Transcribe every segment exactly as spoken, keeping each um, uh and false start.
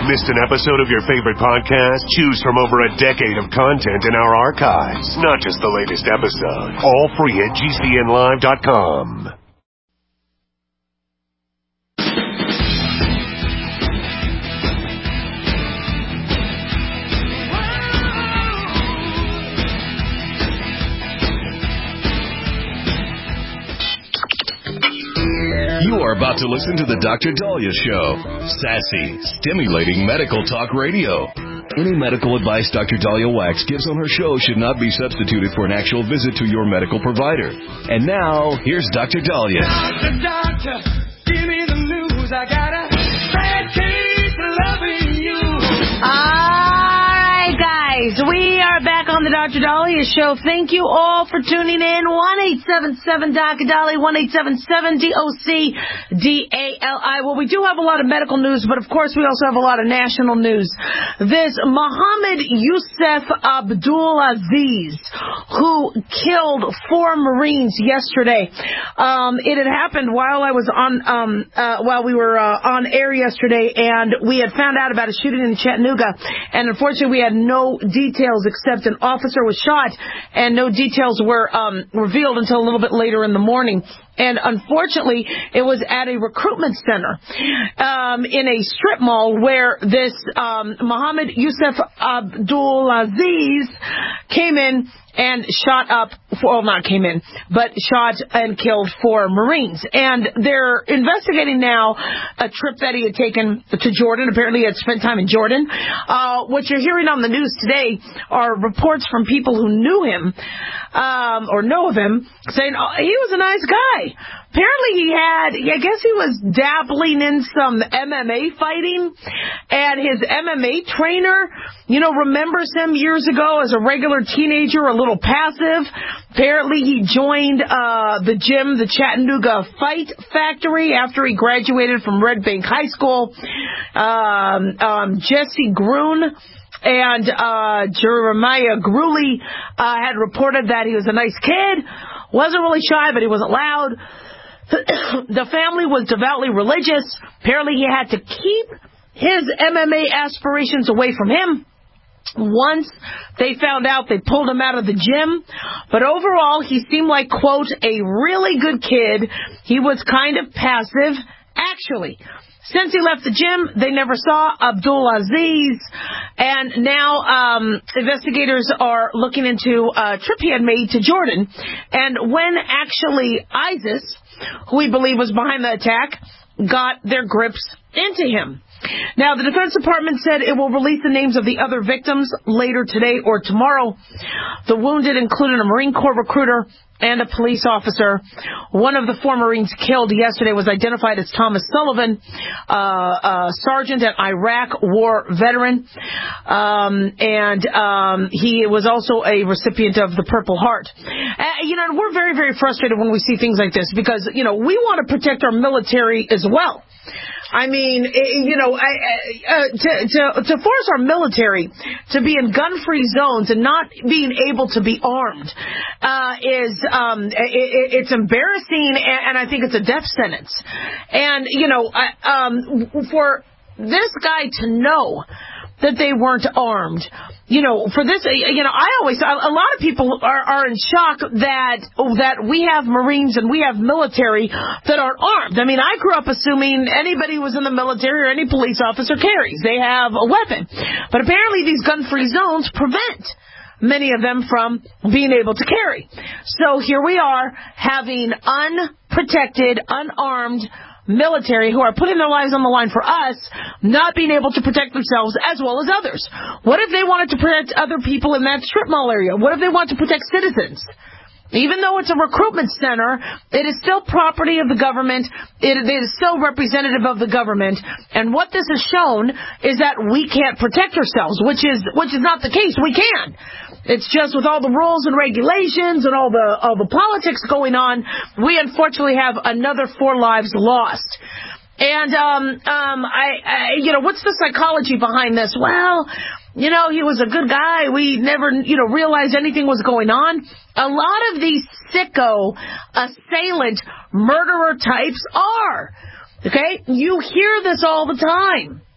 Missed an episode of your favorite podcast? Choose from over a decade of content in our archives, not just the latest episode. All free at G C N live dot com. You are about to listen to the Doctor Dahlia Show. Sassy, stimulating medical talk radio. Any medical advice Doctor Dahlia Wax gives on her show should not be substituted for an actual visit to your medical provider. And now, here's Doctor Dahlia. Doctor, doctor, give me the news. I got a bad case of loving you. All right, guys, we are back on the Doctor Dahlia Show. Thank you all for tuning in. one eight seven seven D O C Dahlia, one eight seven seven D O C D A L I. Well, we do have a lot of medical news, but of course we also have a lot of national news. This Mohammed Youssef Abdul Aziz, who killed four Marines yesterday. Um, it had happened while I was on, um, uh, while we were uh, on air yesterday, and we had found out about a shooting in Chattanooga, and unfortunately we had no details except an officer was shot, and no details were um, revealed until a little bit later in the morning. And unfortunately, it was at a recruitment center um, in a strip mall where this um, Mohammed Youssef Abdul Aziz came in and shot up, well, not came in, but shot and killed four Marines. And they're investigating now a trip that he had taken to Jordan. Apparently he had spent time in Jordan. Uh, what you're hearing on the news today are reports from people who knew him, um, or know of him, saying, oh, he was a nice guy. Apparently he had, I guess he was dabbling in some M M A fighting, and his M M A trainer, you know, remembers him years ago as a regular teenager, a little passive. Apparently he joined uh, the gym, the Chattanooga Fight Factory, after he graduated from Red Bank High School. Um, um, Jesse Grun and uh, Jeremiah Gruley uh, had reported that he was a nice kid, wasn't really shy, but he wasn't loud. The family was devoutly religious. Apparently he had to keep his M M A aspirations away from him. Once they found out, they pulled him out of the gym. But overall, he seemed like, quote, a really good kid. He was kind of passive, actually. Since he left the gym, they never saw Abdul Aziz, and now um, investigators are looking into a trip he had made to Jordan. And when actually ISIS, who we believe was behind the attack, got their grips into him. Now, the Defense Department said it will release the names of the other victims later today or tomorrow. The wounded included a Marine Corps recruiter and a police officer. One of the four Marines killed yesterday was identified as Thomas Sullivan, uh, a sergeant and Iraq war veteran. Um, and um, he was also a recipient of the Purple Heart. Uh, you know, we're very, very frustrated when we see things like this because, you know, we want to protect our military as well. I mean, you know, uh, to, to to force our military to be in gun-free zones and not being able to be armed uh, is um, it, it's embarrassing, and I think it's a death sentence. And you know, um, for this guy to know that they weren't armed. You know, for this, you know, I always, a lot of people are, are in shock that that we have Marines and we have military that aren't armed. I mean, I grew up assuming anybody who was in the military or any police officer carries. They have a weapon. But apparently these gun-free zones prevent many of them from being able to carry. So here we are having unprotected, unarmed military who are putting their lives on the line for us, not being able to protect themselves as well as others. What if they wanted to protect other people in that strip mall area? What if they want to protect citizens? Even though it's a recruitment center, it is still property of the government. It, it is still representative of the government. And what this has shown is that we can't protect ourselves, which is which is not the case. We can. It's just with all the rules and regulations and all the all the politics going on, we unfortunately have another four lives lost. And um um I, I you know, what's the psychology behind this? Well, you know, he was a good guy. We never, you know, realized anything was going on. A lot of these sicko, assailant, murderer types are. Okay? You hear this all the time.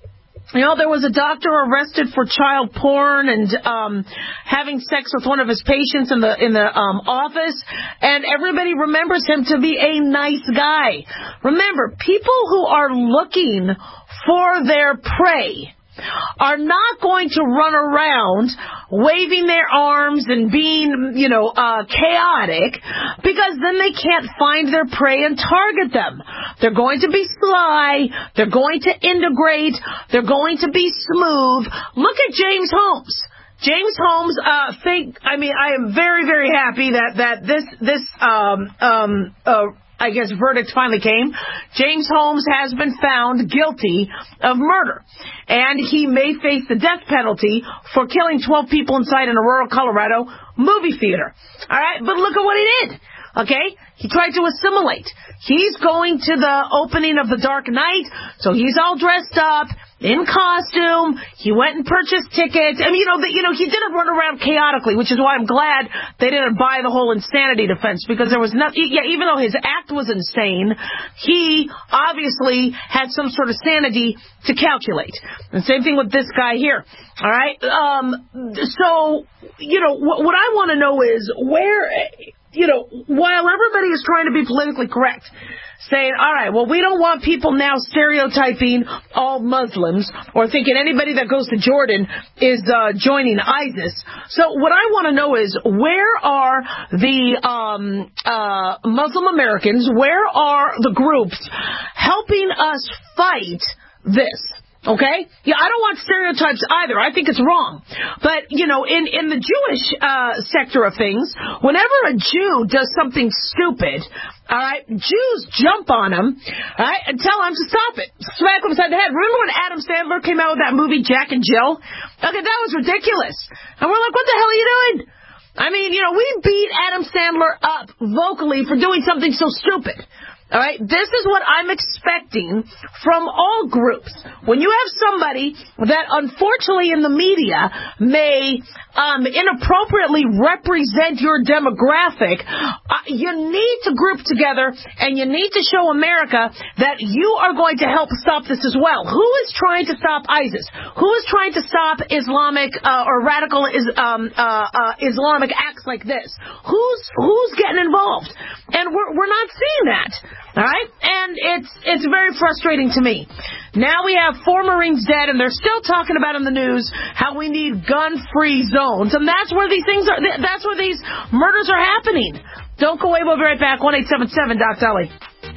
You know, there was a doctor arrested for child porn and um having sex with one of his patients in the in the um office, and everybody remembers him to be a nice guy. Remember, people who are looking for their prey are not going to run around waving their arms and being, you know, uh, chaotic, because then they can't find their prey and target them. They're going to be sly. They're going to integrate. They're going to be smooth. Look at James Holmes. James Holmes, uh, think, I mean, I am very, very happy that, that this, this, um, um, uh, I guess verdict finally came. James Holmes has been found guilty of murder, and he may face the death penalty for killing twelve people inside an Aurora, Colorado movie theater. All right, but look at what he did. Okay? He tried to assimilate. He's going to the opening of The Dark Knight, so he's all dressed up, in costume. He went and purchased tickets. I mean, you know, the, you know, he didn't run around chaotically, which is why I'm glad they didn't buy the whole insanity defense, because there was nothing, yeah, even though his act was insane, he obviously had some sort of sanity to calculate. And same thing with this guy here. All right? Um, so, you know, what, what I want to know is where... You know, while everybody is trying to be politically correct, saying, all right, well, we don't want people now stereotyping all Muslims or thinking anybody that goes to Jordan is uh, joining ISIS. So what I want to know is, where are the um, uh, Muslim Americans, where are the groups helping us fight this? Okay? Yeah, I don't want stereotypes either. I think it's wrong. But, you know, in, in the Jewish uh, sector of things, whenever a Jew does something stupid, all right, Jews jump on him, all right, and tell him to stop it. Smack him upside the head. Remember when Adam Sandler came out with that movie, Jack and Jill? Okay, that was ridiculous. And we're like, what the hell are you doing? I mean, you know, we beat Adam Sandler up vocally for doing something so stupid. All right, this is what I'm expecting from all groups. When you have somebody that, unfortunately, in the media may um, inappropriately represent your demographic, uh, you need to group together and you need to show America that you are going to help stop this as well. Who is trying to stop ISIS? Who is trying to stop Islamic uh, or radical is, um, uh, uh, Islamic acts like this? Who's who's getting involved? And we're we're not seeing that. All right? And it's it's very frustrating to me. Now we have four Marines dead, and they're still talking about in the news how we need gun-free zones. And that's where these things are, that's where these murders are happening. Don't go away. We'll be right back. one eight seven seven, Doc Dolly.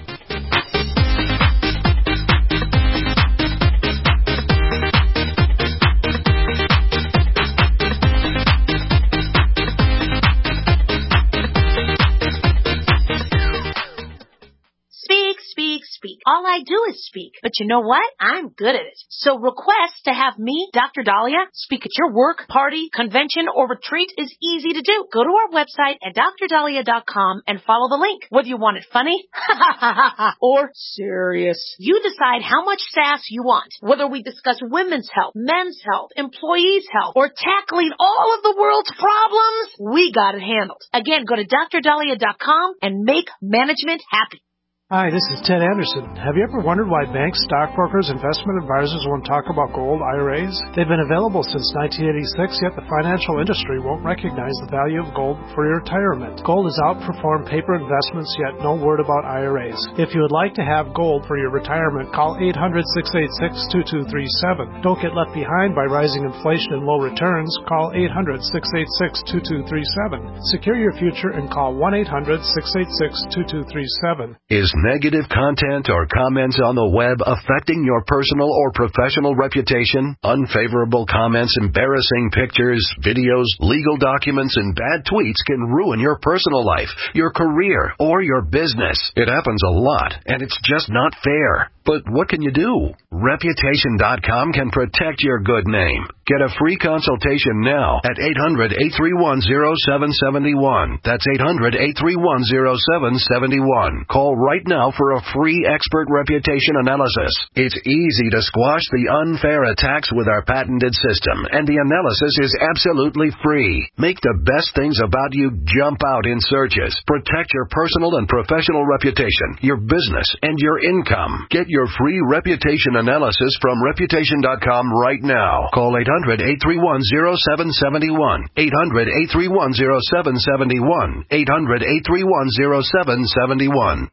Speak. All I do is speak. But you know what? I'm good at it. So request to have me, Doctor Dahlia, speak at your work, party, convention, or retreat is easy to do. Go to our website at D R dahlia dot com and follow the link. Whether you want it funny or serious, you decide how much sass you want. Whether we discuss women's health, men's health, employees' health, or tackling all of the world's problems, we got it handled. Again, go to D R dahlia dot com and make management happy. Hi, this is Ted Anderson. Have you ever wondered why banks, stockbrokers, investment advisors won't talk about gold I R As? They've been available since nineteen eighty-six, yet the financial industry won't recognize the value of gold for your retirement. Gold has outperformed paper investments, yet no word about I R As. If you would like to have gold for your retirement, call eight hundred, six eight six, two two three seven. Don't get left behind by rising inflation and low returns. Call eight hundred, six eight six, two two three seven. Secure your future and call one eight hundred, six eight six, two two three seven. Is negative content or comments on the web affecting your personal or professional reputation? Unfavorable comments, embarrassing pictures, videos, legal documents, and bad tweets can ruin your personal life, your career, or your business. It happens a lot, and it's just not fair. But what can you do? Reputation dot com can protect your good name. Get a free consultation now at eight hundred, eight three one, zero seven seven one. That's eight hundred, eight three one, zero seven seven one. Call right now for a free expert reputation analysis. It's easy to squash the unfair attacks with our patented system, and the analysis is absolutely free. Make the best things about you jump out in searches. Protect your personal and professional reputation, your business, and your income. Get your your free reputation analysis from reputation dot com right now. Call eight hundred, eight three one, zero seven seven one. eight hundred, eight three one, zero seven seven one. eight hundred, eight three one, zero seven seven one.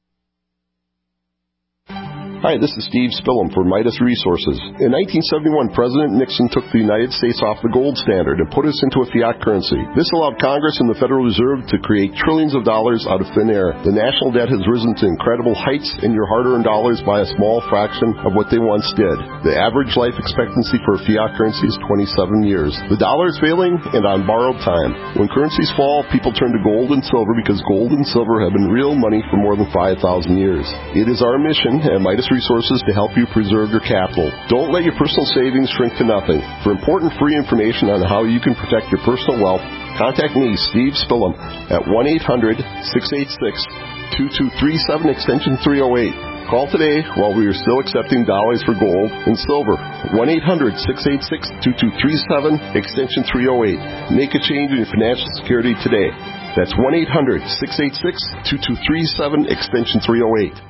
Hi, this is Steve Spillum for Midas Resources. In nineteen seventy-one, President Nixon took the United States off the gold standard and put us into a fiat currency. This allowed Congress and the Federal Reserve to create trillions of dollars out of thin air. The national debt has risen to incredible heights, and your hard-earned dollars by a small fraction of what they once did. The average life expectancy for a fiat currency is twenty-seven years. The dollar is failing and on borrowed time. When currencies fall, people turn to gold and silver because gold and silver have been real money for more than five thousand years. It is our mission at Midas Resources to help you preserve your capital. Don't let your personal savings shrink to nothing. For important free information on how you can protect your personal wealth, contact me, Steve Spillum, at one eight hundred, six eight six, two two three seven, extension three oh eight. Call today while we are still accepting dollars for gold and silver. one eight hundred, six eight six, two two three seven, extension three oh eight. Make a change in your financial security today. That's one eight hundred, six eight six, two two three seven, extension three oh eight.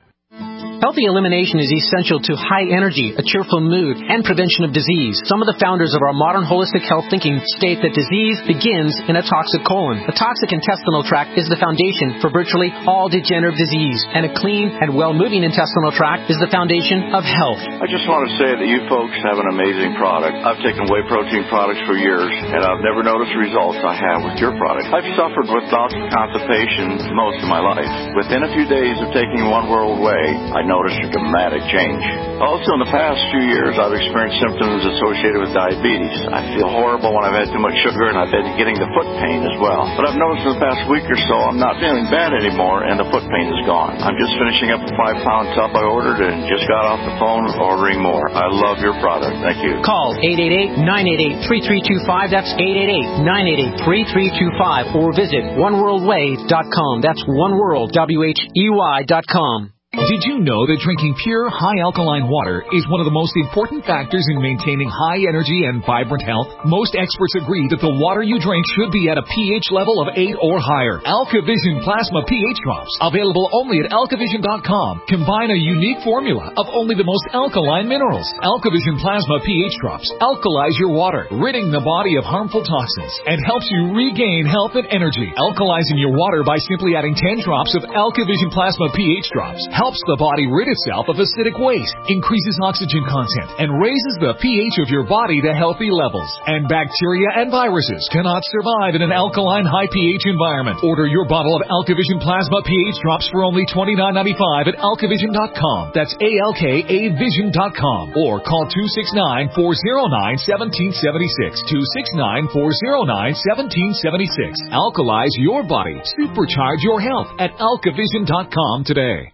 Healthy elimination is essential to high energy, a cheerful mood, and prevention of disease. Some of the founders of our modern holistic health thinking state that disease begins in a toxic colon. A toxic intestinal tract is the foundation for virtually all degenerative disease, and a clean and well-moving intestinal tract is the foundation of health. I just want to say that you folks have an amazing product. I've taken whey protein products for years, and I've never noticed the results I have with your product. I've suffered with bouts of constipation most of my life. Within a few days of taking One World Whey, I noticed a dramatic change. Also, in the past few years, I've experienced symptoms associated with diabetes. I feel horrible when I've had too much sugar, and I've been getting the foot pain as well. But I've noticed in the past week or so, I'm not feeling bad anymore, and the foot pain is gone. I'm just finishing up a five-pound tub I ordered and just got off the phone ordering more. I love your product. Thank you. Call eight eight eight, nine eight eight, three three two five. That's eight eight eight, nine eight eight, three three two five. Or visit one world whey dot com. That's oneworld, W H E Y dot com. Did you know that drinking pure, high-alkaline water is one of the most important factors in maintaining high energy and vibrant health? Most experts agree that the water you drink should be at a pH level of eight or higher. AlkaVision Plasma pH Drops, available only at alkavision dot com, combine a unique formula of only the most alkaline minerals. AlkaVision Plasma pH Drops alkalize your water, ridding the body of harmful toxins, and helps you regain health and energy. Alkalizing your water by simply adding ten drops of AlkaVision Plasma pH Drops helps the body rid itself of acidic waste, increases oxygen content, and raises the pH of your body to healthy levels. And bacteria and viruses cannot survive in an alkaline high pH environment. Order your bottle of AlkaVision Plasma pH Drops for only twenty-nine ninety-five at alkavision dot com. That's A L K A vision dot com. Or call two six nine, four oh nine, one seven seven six. two six nine, four oh nine, one seven seven six. Alkalize your body. Supercharge your health at alkavision dot com today.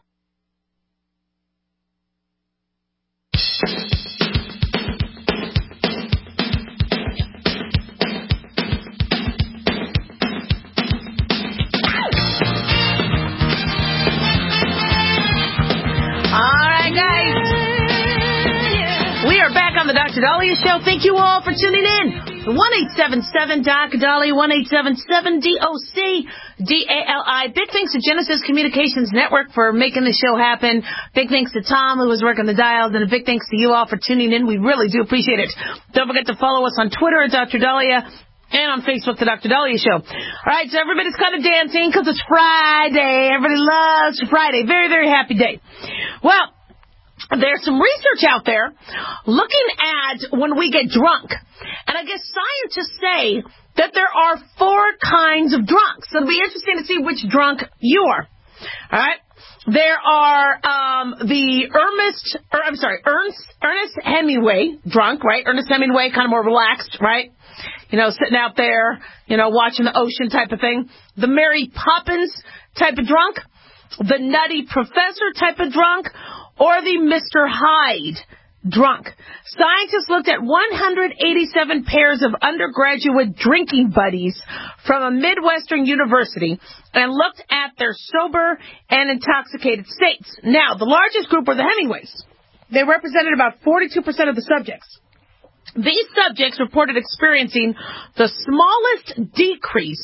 The Doctor Dahlia Show. Thank you all for tuning in. one eight seven seven Doc Dahlia, one eight seven seven D O C D A L I. Big thanks to Genesis Communications Network for making the show happen. Big thanks to Tom, who was working the dials, and a big thanks to you all for tuning in. We really do appreciate it. Don't forget to follow us on Twitter at Doctor Dahlia and on Facebook, The Doctor Dahlia Show. All right, so everybody's kind of dancing because it's Friday. Everybody loves Friday. Very, very happy day. Well, there's some research out there looking at when we get drunk. And I guess scientists say that there are four kinds of drunks. So it'll be interesting to see which drunk you are. All right? There are um, the Ernest, or I'm sorry, Ernest, Ernest Hemingway drunk, right? Ernest Hemingway, kind of more relaxed, right? You know, sitting out there, you know, watching the ocean type of thing. The Mary Poppins type of drunk. The Nutty Professor type of drunk. Or the Mister Hyde drunk. Scientists looked at one hundred eighty-seven pairs of undergraduate drinking buddies from a Midwestern university and looked at their sober and intoxicated states. Now, the largest group were the Hemingways. They represented about forty-two percent of the subjects. These subjects reported experiencing the smallest decrease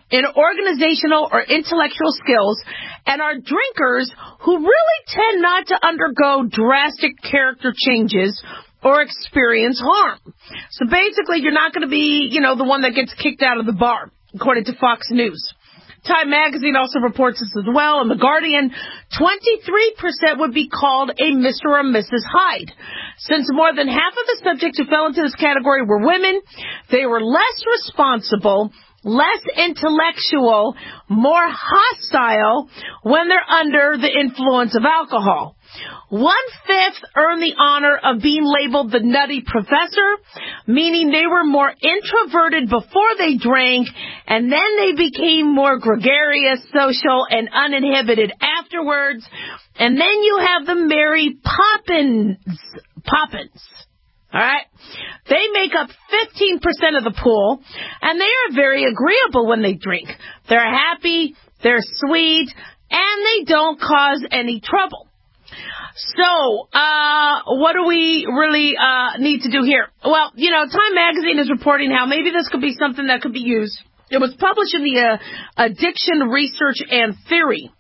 in organizational or intellectual skills, and are drinkers who really tend not to undergo drastic character changes or experience harm. So basically, you're not going to be, you know, the one that gets kicked out of the bar, according to Fox News. Time magazine also reports this as well. In The Guardian, twenty-three percent would be called a Mister or Missus Hyde. Since more than half of the subjects who fell into this category were women, they were less responsible, less intellectual, more hostile when they're under the influence of alcohol. One-fifth earned the honor of being labeled the nutty professor, meaning they were more introverted before they drank, and then they became more gregarious, social, and uninhibited afterwards. And then you have the Mary Poppins. Poppins. All right? They make up fifteen percent of the pool, and they are very agreeable when they drink. They're happy, they're sweet, and they don't cause any trouble. So, uh, what do we really, uh, need to do here? Well, you know, Time Magazine is reporting how maybe this could be something that could be used. It was published in the, uh, Addiction Research and Theory,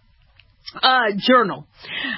uh, journal.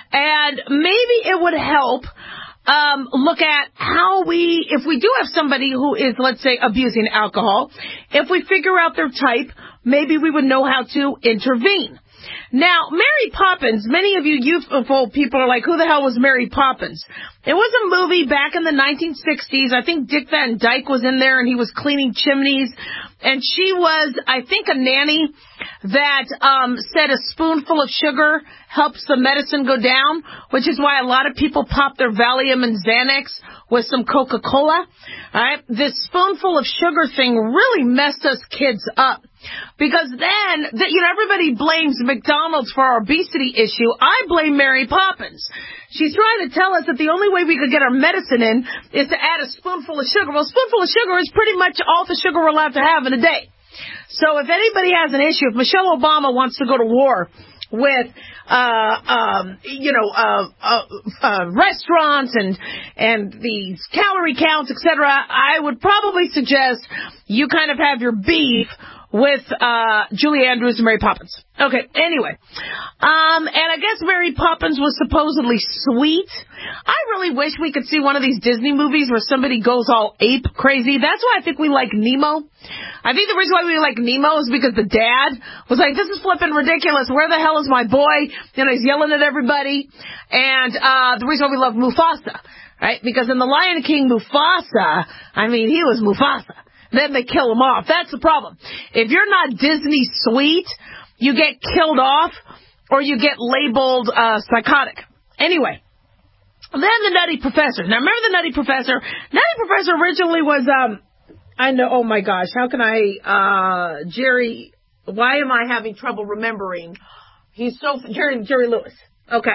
And maybe it would help, um, look at how we, if we do have somebody who is, let's say, abusing alcohol, if we figure out their type, maybe we would know how to intervene. Now, Mary Poppins, many of you youthful people are like, who the hell was Mary Poppins? It was a movie back in the nineteen sixties. I think Dick Van Dyke was in there, and he was cleaning chimneys. And she was, I think, a nanny that um said a spoonful of sugar helps the medicine go down, which is why a lot of people pop their Valium and Xanax with some Coca-Cola. All right? This spoonful of sugar thing really messed us kids up. Because then, the, you know, everybody blames McDonald's for our obesity issue. I blame Mary Poppins. She's trying to tell us that the only way we could get our medicine in is to add a spoonful of sugar. Well, a spoonful of sugar is pretty much all the sugar we're allowed to have in a day. So if anybody has an issue, if Michelle Obama wants to go to war with, uh, um, you know, uh, uh, uh, restaurants and, and these calorie counts, et cetera, I would probably suggest you kind of have your beef with uh Julie Andrews and Mary Poppins. Okay, anyway. Um, and I guess Mary Poppins was supposedly sweet. I really wish we could see one of these Disney movies where somebody goes all ape crazy. That's why I think we like Nemo. I think the reason why we like Nemo is because the dad was like, this is flipping ridiculous. Where the hell is my boy? You know, he's yelling at everybody. And uh the reason why we love Mufasa, right? Because in The Lion King, Mufasa, I mean, he was Mufasa. Then they kill him off. That's the problem. If you're not Disney sweet, you get killed off or you get labeled uh, psychotic. Anyway, then the Nutty Professor. Now, remember the Nutty Professor? Nutty Professor originally was, um, I know, oh my gosh, how can I, uh, Jerry, why am I having trouble remembering? He's so, Jerry, Jerry Lewis. Okay.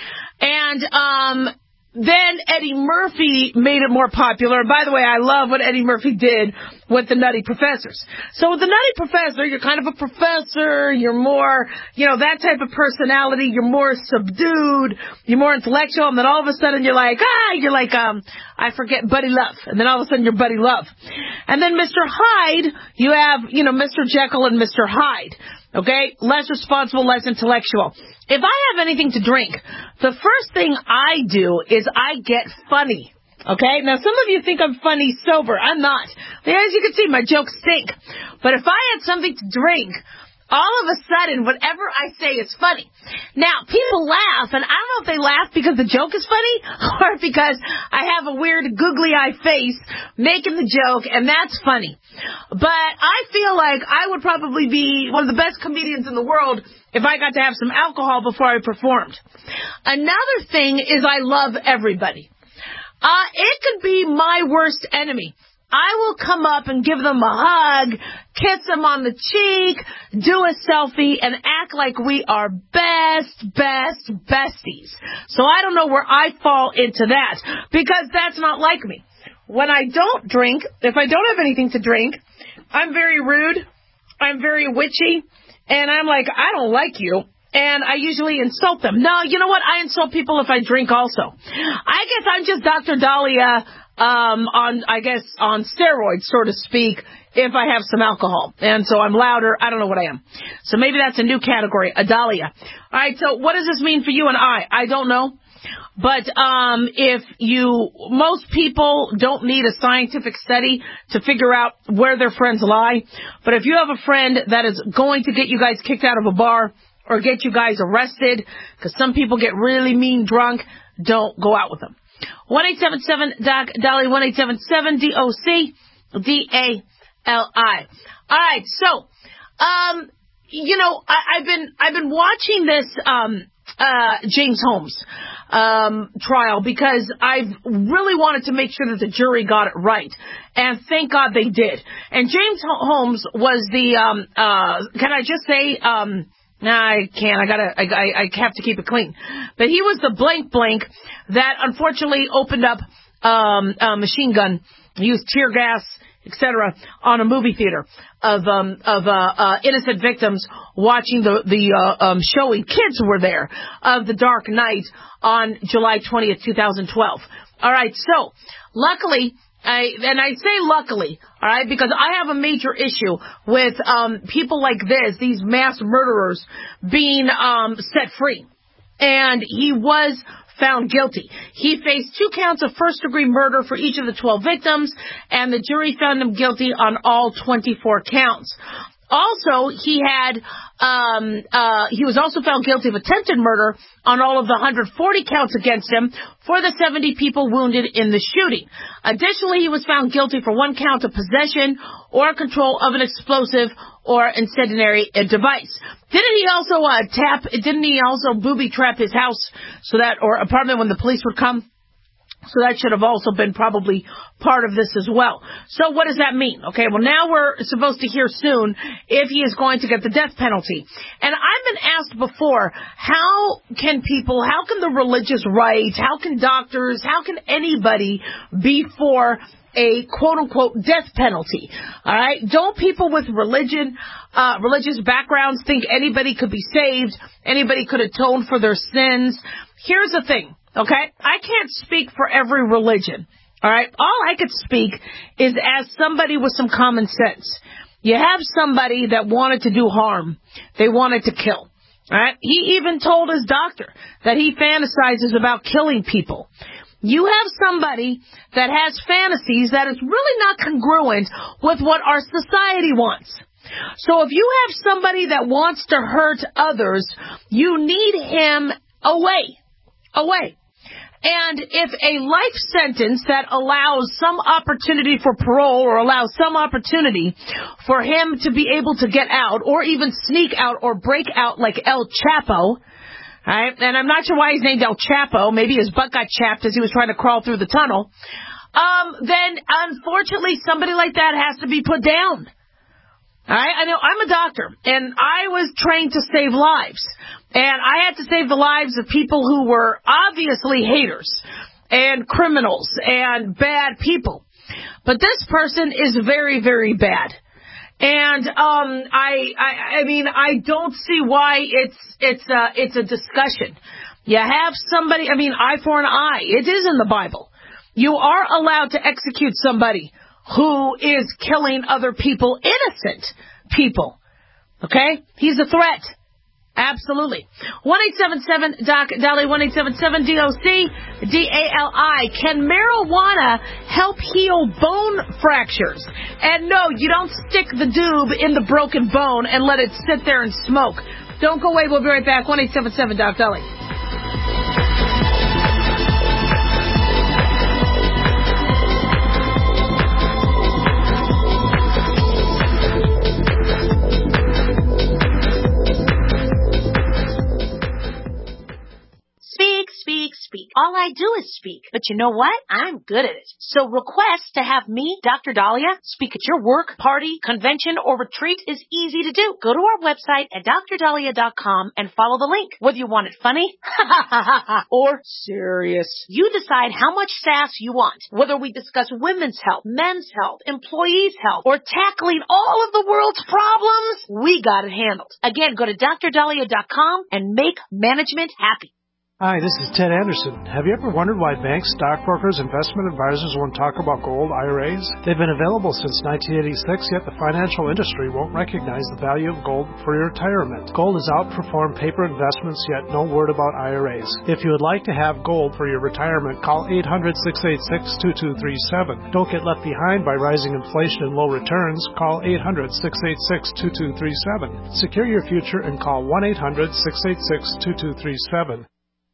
And, um, then Eddie Murphy made it more popular. By the way, I love what Eddie Murphy did with the Nutty Professors. So with the Nutty Professor, you're kind of a professor, you're more, you know, that type of personality, you're more subdued, you're more intellectual, and then all of a sudden you're like, ah, you're like, um, I forget, Buddy Love. And then all of a sudden you're Buddy Love. And then Mister Hyde, you have, you know, Mister Jekyll and Mister Hyde. Okay? Less responsible, less intellectual. If I have anything to drink, the first thing I do is I get funny. Okay? Now, some of you think I'm funny sober. I'm not. As you can see, my jokes stink. But if I had something to drink, all of a sudden, whatever I say is funny. Now, people laugh, and I don't know if they laugh because the joke is funny or because I have a weird googly-eye face making the joke, and that's funny. But I feel like I would probably be one of the best comedians in the world if I got to have some alcohol before I performed. Another thing is I love everybody. Uh, it could be my worst enemy. I will come up and give them a hug, kiss them on the cheek, do a selfie, and act like we are best, best besties. So I don't know where I fall into that, because that's not like me. When I don't drink, if I don't have anything to drink, I'm very rude, I'm very witchy, and I'm like, I don't like you. And I usually insult them. No, you know what? I insult people if I drink also. I guess I'm just Doctor Dahlia um, on, I guess, on steroids, so to speak, if I have some alcohol. And so I'm louder. I don't know what I am. So maybe that's a new category, Adalia. All right, so what does this mean for you and I? I don't know. But um, if you, most people don't need a scientific study to figure out where their friends lie. But if you have a friend that is going to get you guys kicked out of a bar or get you guys arrested, because some people get really mean drunk, don't go out with them. one eight seven seven D O C D A L I, one eight seven seven D O C D A L I. All right, so, um, you know, I, I've been I've been watching this um, uh, James Holmes um, trial because I've really wanted to make sure that the jury got it right, and thank God they did. And James Holmes was the um, uh, can I just say? Um, Nah, I can't. I gotta, I, I, I have to keep it clean. But he was the blank blank that unfortunately opened up, um, a machine gun, used tear gas, et cetera, on a movie theater of, um, of, uh, uh, innocent victims watching the, the, uh, um, showing. Kids were there of The Dark Knight on July twentieth, twenty twelve. All right. So luckily, I, and I say luckily, all right, because I have a major issue with um, people like this, these mass murderers, being um, set free. And he was found guilty. He faced two counts of first-degree murder for each of the twelve victims, and the jury found him guilty on all twenty-four counts. Also, he had, um, uh, he was also found guilty of attempted murder on all of the one hundred forty counts against him for the seventy people wounded in the shooting. Additionally, he was found guilty for one count of possession or control of an explosive or incendiary device. Didn't he also, uh, tap, didn't he also booby trap his house so that, or apartment when the police would come? So that should have also been probably part of this as well. So what does that mean? Okay, well now we're supposed to hear soon if he is going to get the death penalty. And I've been asked before, how can people, how can the religious right, how can doctors, how can anybody be for a quote-unquote death penalty? All right? Don't people with religion, uh, religious backgrounds think anybody could be saved, anybody could atone for their sins? Here's the thing. Okay? I can't speak for every religion. All right? All I could speak is as somebody with some common sense. You have somebody that wanted to do harm. They wanted to kill. All right? He even told his doctor that he fantasizes about killing people. You have somebody that has fantasies that is really not congruent with what our society wants. So if you have somebody that wants to hurt others, you need him away. Away. And if a life sentence that allows some opportunity for parole or allows some opportunity for him to be able to get out or even sneak out or break out like El Chapo, right? And I'm not sure why he's named El Chapo. Maybe his butt got chapped as he was trying to crawl through the tunnel. Um, then unfortunately somebody like that has to be put down. All right? I know I'm a doctor, and I was trained to save lives. And I had to save the lives of people who were obviously haters and criminals and bad people. But this person is very, very bad. And um, I, I, I mean, I don't see why it's it's a, it's a discussion. You have somebody, I mean, eye for an eye. It is in the Bible. You are allowed to execute somebody who is killing other people, innocent people. Okay? He's a threat. Absolutely. one eight seven seven D O C D A L I, one eight seven seven D O C D A L I. Can marijuana help heal bone fractures? And no, you don't stick the doob in the broken bone and let it sit there and smoke. Don't go away. We'll be right back. one eight seven seven D O C D A L I. Speak. All I do is speak. But you know what? I'm good at it. So request to have me, Doctor Dahlia, speak at your work, party, convention, or retreat is easy to do. Go to our website at dr dahlia dot com and follow the link. Whether you want it funny or serious, you decide how much sass you want. Whether we discuss women's health, men's health, employees' health, or tackling all of the world's problems, we got it handled. Again, go to dr dahlia dot com and make management happy. Hi, this is Ted Anderson. Have you ever wondered why banks, stockbrokers, investment advisors won't talk about gold I R As? They've been available since nineteen eighty-six, yet the financial industry won't recognize the value of gold for your retirement. Gold has outperformed paper investments, yet no word about I R As. If you would like to have gold for your retirement, call eight hundred, six eight six, two two three seven. Don't get left behind by rising inflation and low returns. Call eight hundred, six eight six, two two three seven. Secure your future and call one eight hundred, six eight six, two two three seven.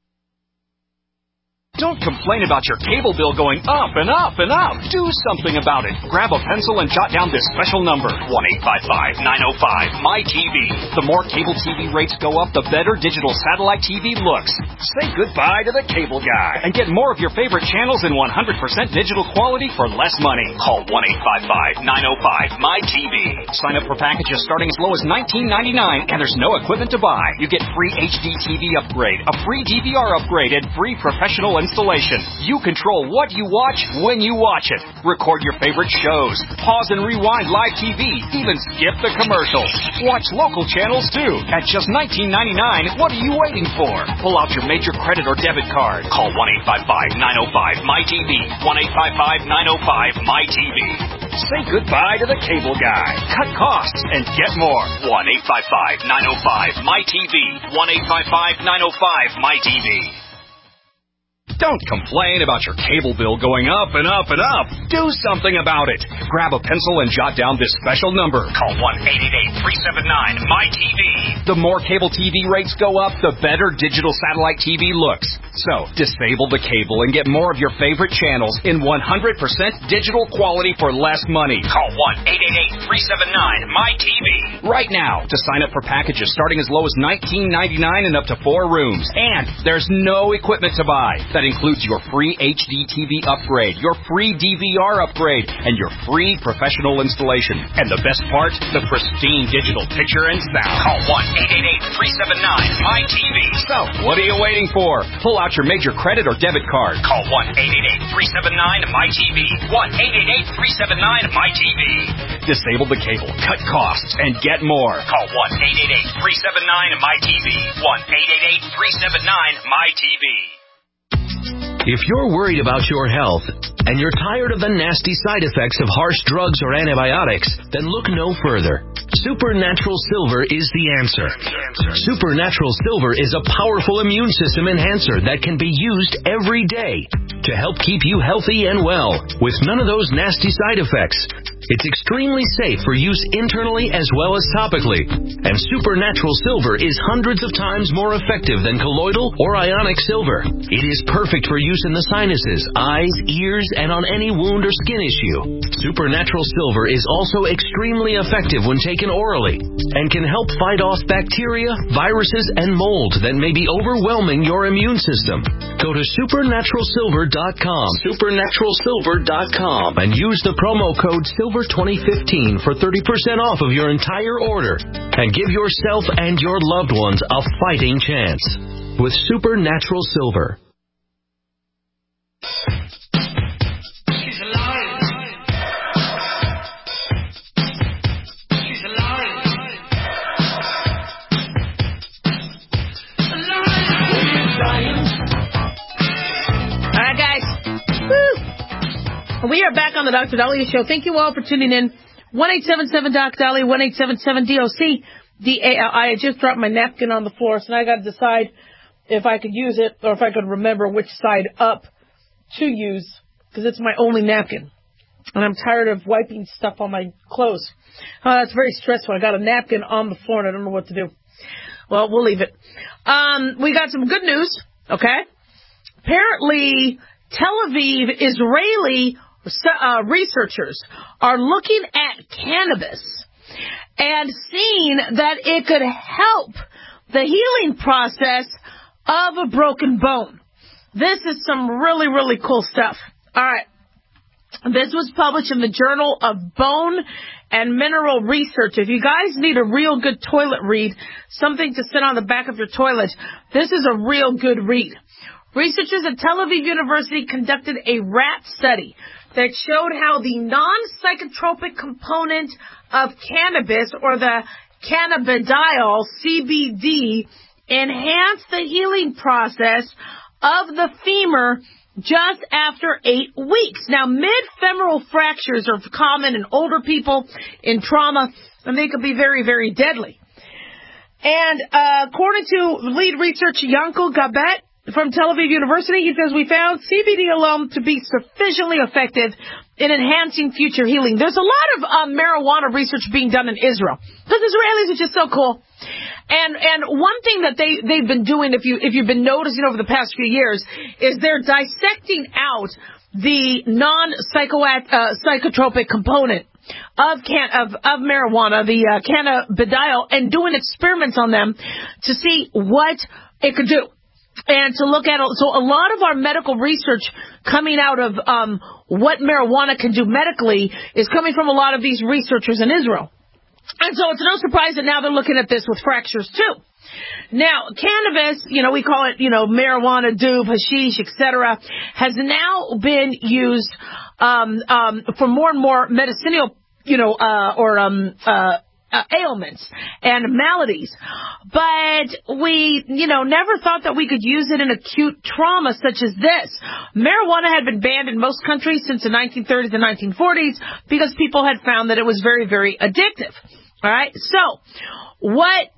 Don't complain about your cable bill going up and up and up. Do something about it. Grab a pencil and jot down this special number, one eight five five, nine oh five, M Y T V. The more cable T V rates go up, the better digital satellite T V looks. Say goodbye to the cable guy and get more of your favorite channels in one hundred percent digital quality for less money. Call one eight five five, nine oh five, M Y T V. Sign up for packages starting as low as nineteen ninety-nine, and there's no equipment to buy. You get free H D T V upgrade, a free D V R upgrade, and free professional installation. You control what you watch when you watch it. Record your favorite shows. Pause and rewind live T V. Even skip the commercials. Watch local channels too. At just nineteen ninety-nine, what are you waiting for? Pull out your major credit or debit card. Call one eight five five, nine oh five, M Y T V. one eight five five, nine oh five, M Y T V. Say goodbye to the cable guy. Cut costs and get more. one eight five five, nine oh five, M Y T V. one eight five five, nine oh five, M Y T V. Don't complain about your cable bill going up and up and up. Do something about it. Grab a pencil and jot down this special number. Call one eight eight eight, three seven nine, M Y T V. The more cable T V rates go up, the better digital satellite T V looks. So, disable the cable and get more of your favorite channels in one hundred percent digital quality for less money. Call one eight eight eight, three seven nine, M Y T V. Right now to sign up for packages starting as low as nineteen ninety-nine and up to four rooms. And there's no equipment to buy. That includes your free H D T V upgrade, your free D V R upgrade, and your free professional installation. And the best part, the pristine digital picture and sound. Call one eight eight eight, three seven nine, M Y T V. So, what are you waiting for? Pull out your major credit or debit card. Call one eight eight eight, three seven nine, M Y T V. one eight eight eight, three seven nine, M Y T V. Disable the cable, cut costs, and get more. Call one eight eight eight, three seven nine, M Y T V. one eight eight eight, three seven nine, M Y T V. If you're worried about your health and you're tired of the nasty side effects of harsh drugs or antibiotics, then look no further. Supernatural Silver is the answer. Supernatural Silver is a powerful immune system enhancer that can be used every day to help keep you healthy and well with none of those nasty side effects. It's extremely safe for use internally as well as topically. And Supernatural Silver is hundreds of times more effective than colloidal or ionic silver. It is perfect for use in the sinuses, eyes, ears, and on any wound or skin issue. Supernatural Silver is also extremely effective when taken orally and can help fight off bacteria, viruses, and mold that may be overwhelming your immune system. Go to supernatural silver dot com, supernatural silver dot com, and use the promo code silver twenty fifteen for thirty percent off of your entire order and give yourself and your loved ones a fighting chance with Supernatural Silver. She's alive. She's alive. All right, guys. Woo. We are back on the Doctor Dahlia Show. Thank you all for tuning in. one eight seven seven Doc Dahlia, one eight seven seven D O C D A L I. I just dropped my napkin on the floor, so now I got to decide if I could use it or if I could remember which side up to use, because it's my only napkin. And I'm tired of wiping stuff on my clothes. Oh, that's very stressful. I got a napkin on the floor and I don't know what to do. Well, we'll leave it. Um, we got some good news, okay? Apparently, Tel Aviv Israeli uh, researchers are looking at cannabis and seeing that it could help the healing process of a broken bone. This is some really, really cool stuff. All right. This was published in the Journal of Bone and Mineral Research. If you guys need a real good toilet read, something to sit on the back of your toilet, this is a real good read. Researchers at Tel Aviv University conducted a rat study that showed how the non-psychotropic component of cannabis, or the cannabidiol, C B D, enhance the healing process of the femur just after eight weeks. Now, mid-femoral fractures are common in older people in trauma, and they can be very, very deadly. And uh, according to lead researcher Yankel Gabet from Tel Aviv University, he says, we found C B D alone to be sufficiently effective in enhancing future healing. There's a lot of uh, marijuana research being done in Israel, because Israelis are just so cool. And and one thing that they, they've been doing, if, you, if you've been noticing over the past few years, is they're dissecting out the non-psychotropic uh, component of can of, of marijuana, the uh, cannabidiol, and doing experiments on them to see what it could do. And to look at, so a lot of our medical research coming out of um, what marijuana can do medically is coming from a lot of these researchers in Israel. And so it's no surprise that now they're looking at this with fractures too. Now, cannabis, you know, we call it, you know, marijuana, doob, hashish, et cetera, has now been used um, um, for more and more medicinal, you know, uh, or um, uh, uh, ailments and maladies. But we, you know, never thought that we could use it in acute trauma such as this. Marijuana had been banned in most countries since the nineteen thirties and nineteen forties because people had found that it was very, very addictive. All right. So what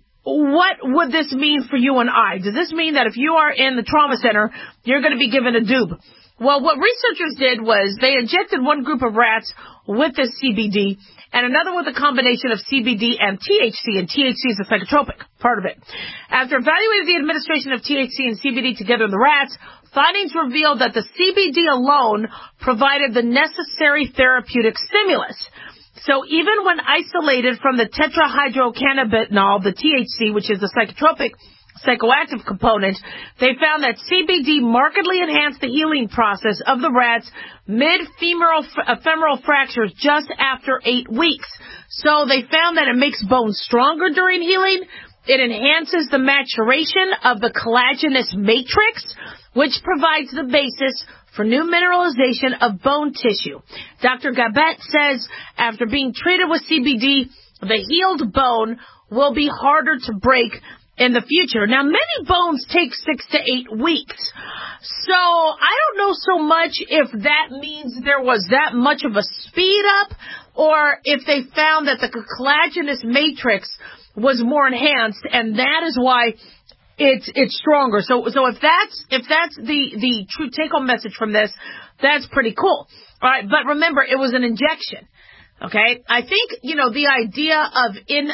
What would this mean for you and I? Does this mean that if you are in the trauma center, you're going to be given a doob? Well, what researchers did was they injected one group of rats with this C B D and another with a combination of C B D and T H C, and T H C is a psychotropic part of it. After evaluating the administration of T H C and C B D together in the rats, findings revealed that the C B D alone provided the necessary therapeutic stimulus. So even when isolated from the tetrahydrocannabinol, the T H C, which is the psychotropic, psychoactive component, they found that C B D markedly enhanced the healing process of the rats' mid-femoral femoral fractures just after eight weeks. So they found that it makes bones stronger during healing. It enhances the maturation of the collagenous matrix, which provides the basis for new mineralization of bone tissue. Doctor Gabet says after being treated with C B D, the healed bone will be harder to break in the future. Now, many bones take six to eight weeks. So I don't know so much if that means there was that much of a speed up, or if they found that the collagenous matrix was more enhanced, and that is why it's it's stronger. So so if that's if that's the the true take home message from this, that's pretty cool. All right, but remember, it was an injection. Okay, I think you know the idea of in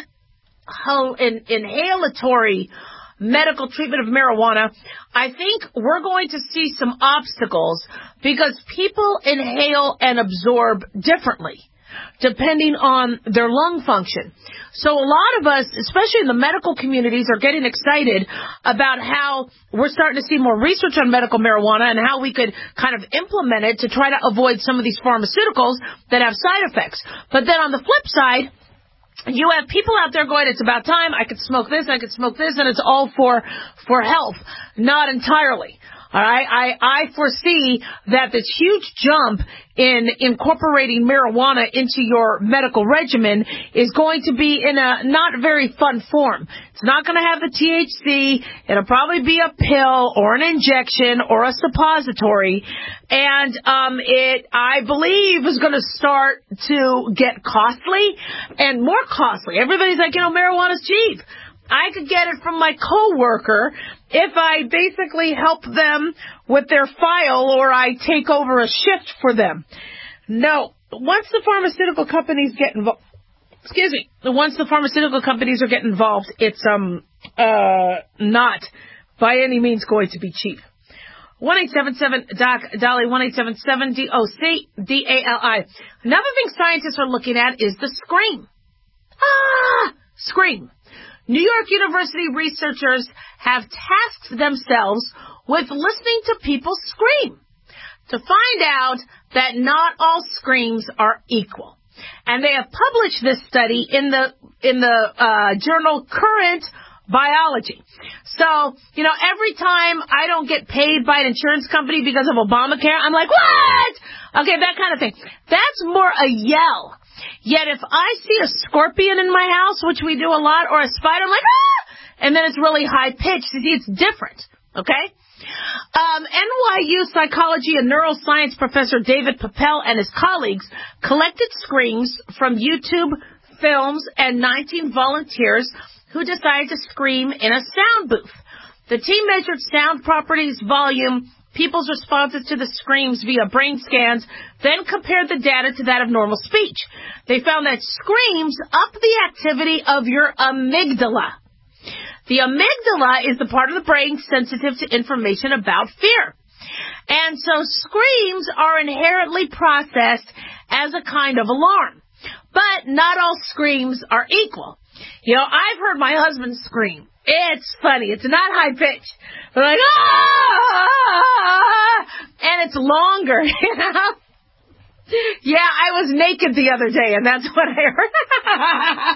in inhalatory medical treatment of marijuana. I think we're going to see some obstacles because people inhale and absorb differently, depending on their lung function. So a lot of us, especially in the medical communities, are getting excited about how we're starting to see more research on medical marijuana and how we could kind of implement it to try to avoid some of these pharmaceuticals that have side effects. But then on the flip side, you have people out there going, it's about time, I could smoke this, I could smoke this, and it's all for for health. Not entirely. All right, I, I foresee that this huge jump in incorporating marijuana into your medical regimen is going to be in a not very fun form. It's not going to have the T H C. It'll probably be a pill or an injection or a suppository. And um, it, I believe, is going to start to get costly and more costly. Everybody's like, you know, marijuana's cheap. I could get it from my coworker if I basically help them with their file or I take over a shift for them. No, once the pharmaceutical companies get involved, excuse me, once the pharmaceutical companies are getting involved, it's um uh not by any means going to be cheap. one eight seven seven doc Dolly, one eight seven seven D O C D A L I. Another thing scientists are looking at is the scream. Ah, scream. New York University researchers have tasked themselves with listening to people scream to find out that not all screams are equal. And they have published this study in the in the uh, journal Current Biology. So, you know, every time I don't get paid by an insurance company because of Obamacare, I'm like, what? Okay, that kind of thing. That's more a yell. Yet if I see a scorpion in my house, which we do a lot, or a spider, I'm like, ah! and then it's really high-pitched. See, it's different, okay? Um, N Y U psychology and neuroscience professor David Papel and his colleagues collected screams from YouTube films and nineteen volunteers who decided to scream in a sound booth. The team measured sound properties, volume, people's responses to the screams via brain scans, then compared the data to that of normal speech. They found that screams up the activity of your amygdala. The amygdala is the part of the brain sensitive to information about fear. And so screams are inherently processed as a kind of alarm. But not all screams are equal. You know, I've heard my husband scream. It's funny. It's not high-pitched. But like, ah! And it's longer, you know? Yeah, I was naked the other day, and that's what I heard.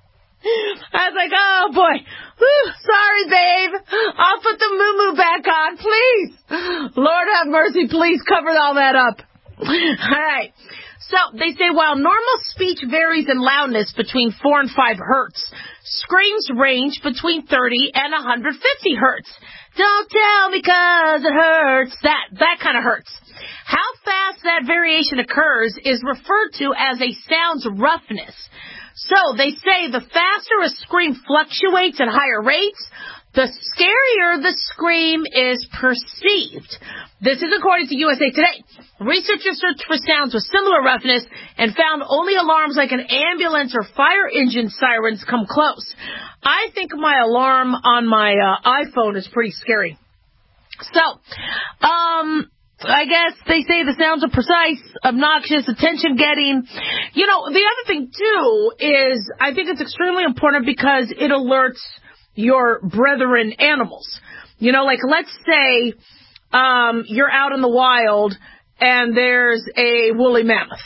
I was like, oh, boy. Whew, sorry, babe. I'll put the moo-moo back on, please. Lord have mercy. Please cover all that up. All right. So they say while normal speech varies in loudness between four and five hertz, screams range between thirty and one hundred fifty hertz. Don't tell me 'cause it hurts. That, that kind of hurts. How fast that variation occurs is referred to as a sound's roughness. So they say the faster a scream fluctuates at higher rates, the scarier the scream is perceived. This is according to U S A Today. Researchers searched for sounds with similar roughness and found only alarms like an ambulance or fire engine sirens come close. I think my alarm on my uh, iPhone is pretty scary. So, um... I guess they say the sounds are precise, obnoxious, attention-getting. You know, the other thing, too, is I think it's extremely important because it alerts your brethren animals. You know, like let's say um, you're out in the wild and there's a woolly mammoth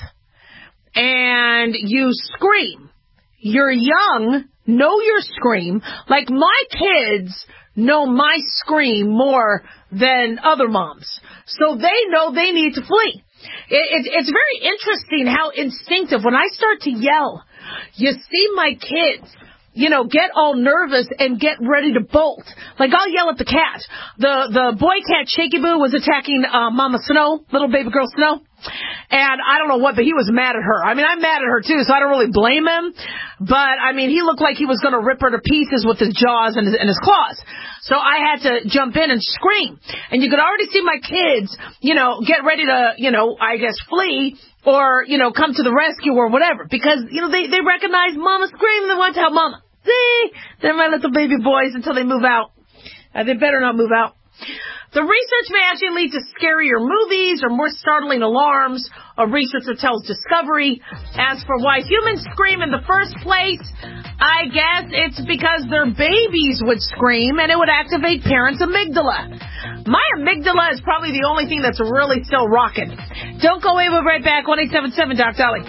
and you scream. Your young know your scream. Like my kids know my scream more than other moms. So they know they need to flee. It, it, it's very interesting how instinctive, when I start to yell, you see my kids, you know, get all nervous and get ready to bolt. Like I'll yell at the cat. The the boy cat Shaky Boo was attacking uh, Mama Snow, little baby girl Snow. And I don't know what, but he was mad at her. I mean, I'm mad at her too, so I don't really blame him. But, I mean, he looked like he was going to rip her to pieces with his jaws and his, and his claws. So I had to jump in and scream. And you could already see my kids, you know, get ready to, you know, I guess flee or, you know, come to the rescue or whatever. Because, you know, they, they recognize Mama screaming. They want to help Mama. See? They're my little baby boys until they move out. Uh, they better not move out. The research may actually lead to scarier movies or more startling alarms, a researcher tells Discovery. As for why humans scream in the first place, I guess it's because their babies would scream and it would activate parents' amygdala. My amygdala is probably the only thing that's really still rocking. Don't go away, we'll be right back. one eight seven seven Doc Dolly.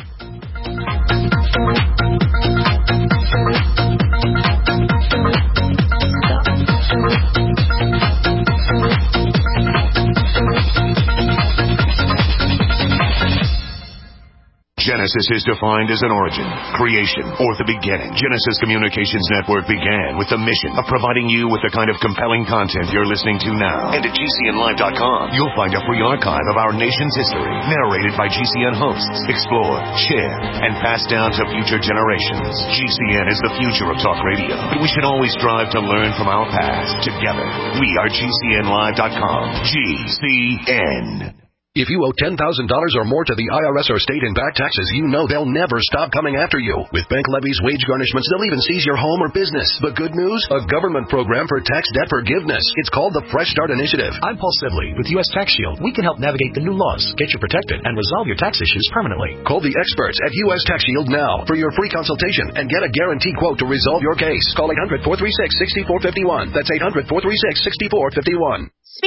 Genesis is defined as an origin, creation, or the beginning. Genesis Communications Network began with the mission of providing you with the kind of compelling content you're listening to now. And at G C N live dot com, you'll find a free archive of our nation's history, narrated by G C N hosts, explored, shared, and passed down to future generations. G C N is the future of talk radio, but we should always strive to learn from our past. Together, we are G C N live dot com. G C N. If you owe ten thousand dollars or more to the I R S or state in back taxes, you know they'll never stop coming after you. With bank levies, wage garnishments, they'll even seize your home or business. But good news? A government program for tax debt forgiveness. It's called the Fresh Start Initiative. I'm Paul Sibley with U S Tax Shield. We can help navigate the new laws, get you protected, and resolve your tax issues permanently. Call the experts at U S Tax Shield now for your free consultation and get a guaranteed quote to resolve your case. Call eight hundred, four three six, six four five one. That's eight hundred, four three six, six four five one. Speak, speak.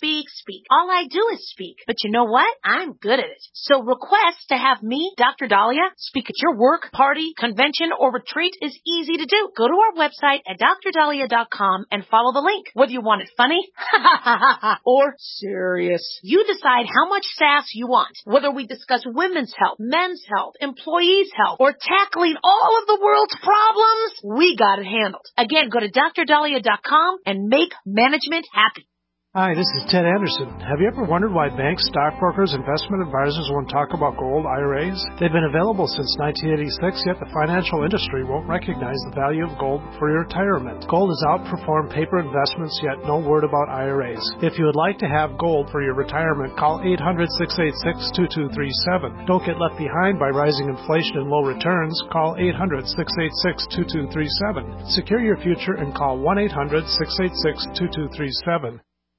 speak, speak. All I do is speak. But you know what? I'm good at it. So request to have me, Doctor Dahlia, speak at your work, party, convention, or retreat is easy to do. Go to our website at D R dahlia dot com and follow the link. Whether you want it funny or serious, you decide how much sass you want. Whether we discuss women's health, men's health, employees' health, or tackling all of the world's problems, we got it handled. Again, go to D R dahlia dot com and make management happy. Hi, this is Ted Anderson. Have you ever wondered why banks, stockbrokers, investment advisors won't talk about gold I R As? They've been available since nineteen eighty-six, yet the financial industry won't recognize the value of gold for your retirement. Gold has outperformed paper investments, yet no word about I R As. If you would like to have gold for your retirement, call eight hundred, six eight six, two two three seven. Don't get left behind by rising inflation and low returns. Call eight hundred, six eight six, two two three seven. Secure your future and call one eight hundred, six eight six, two two three seven.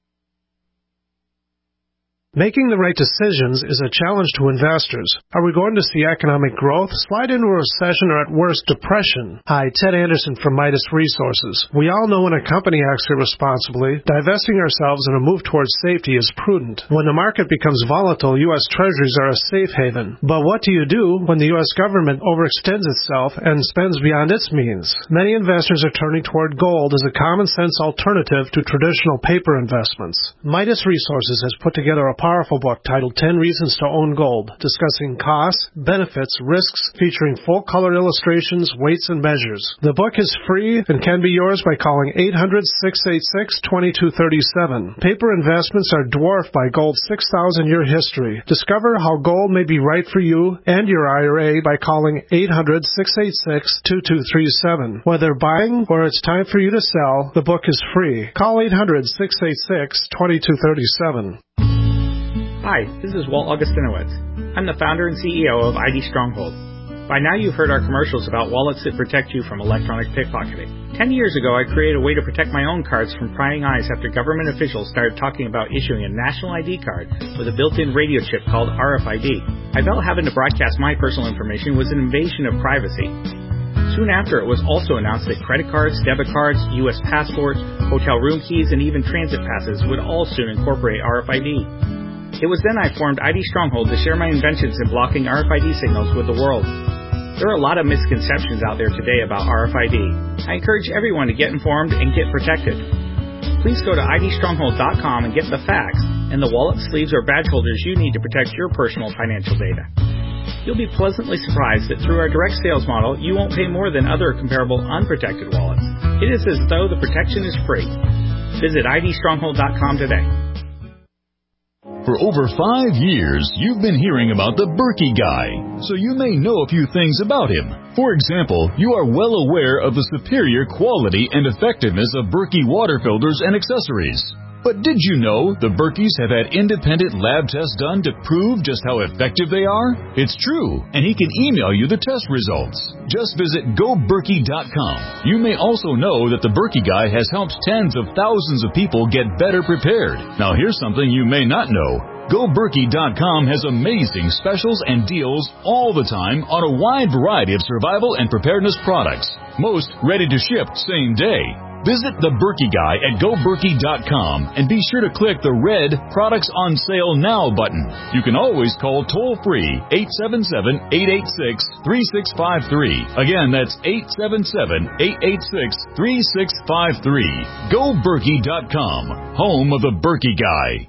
Making the right decisions is a challenge to investors. Are we going to see economic growth, slide into a recession, or at worst, depression? Hi, Ted Anderson from Midas Resources. We all know when a company acts irresponsibly, divesting ourselves in a move towards safety is prudent. When the market becomes volatile, U S Treasuries are a safe haven. But what do you do when the U S government overextends itself and spends beyond its means? Many investors are turning toward gold as a common-sense alternative to traditional paper investments. Midas Resources has put together a powerful book titled ten Reasons to Own Gold, discussing costs, benefits, risks, featuring full-color illustrations, weights, and measures. The book is free and can be yours by calling eight hundred, six eight six, two two three seven. Paper investments are dwarfed by gold's six thousand year history. Discover how gold may be right for you and your I R A by calling eight hundred, six eight six, two two three seven. Whether buying or it's time for you to sell, the book is free. Call eight hundred, six eight six, two two three seven. Hi, this is Walt Augustinowitz. I'm the founder and C E O of I D Stronghold. By now you've heard our commercials about wallets that protect you from electronic pickpocketing. Ten years ago, I created a way to protect my own cards from prying eyes after government officials started talking about issuing a national I D card with a built-in radio chip called R F I D. I felt having to broadcast my personal information was an invasion of privacy. Soon after, it was also announced that credit cards, debit cards, U S passports, hotel room keys, and even transit passes would all soon incorporate R F I D. It was then I formed I D Stronghold to share my inventions in blocking R F I D signals with the world. There are a lot of misconceptions out there today about R F I D. I encourage everyone to get informed and get protected. Please go to I D stronghold dot com and get the facts and the wallet, sleeves, or badge holders you need to protect your personal financial data. You'll be pleasantly surprised that through our direct sales model, you won't pay more than other comparable unprotected wallets. It is as though the protection is free. Visit I D stronghold dot com today. For over five years, you've been hearing about the Berkey Guy, so you may know a few things about him. For example, you are well aware of the superior quality and effectiveness of Berkey water filters and accessories. But did you know the Berkeys have had independent lab tests done to prove just how effective they are? It's true, and he can email you the test results. Just visit go berkey dot com. You may also know that the Berkey Guy has helped tens of thousands of people get better prepared. Now here's something you may not know. go berkey dot com has amazing specials and deals all the time on a wide variety of survival and preparedness products. Most ready to ship same day. Visit the Berkey Guy at go berkey dot com and be sure to click the red Products on Sale Now button. You can always call toll-free eight seven seven, eight eight six, three six five three. Again, that's eight seven seven, eight eight six, three six five three. go berkey dot com, home of the Berkey Guy.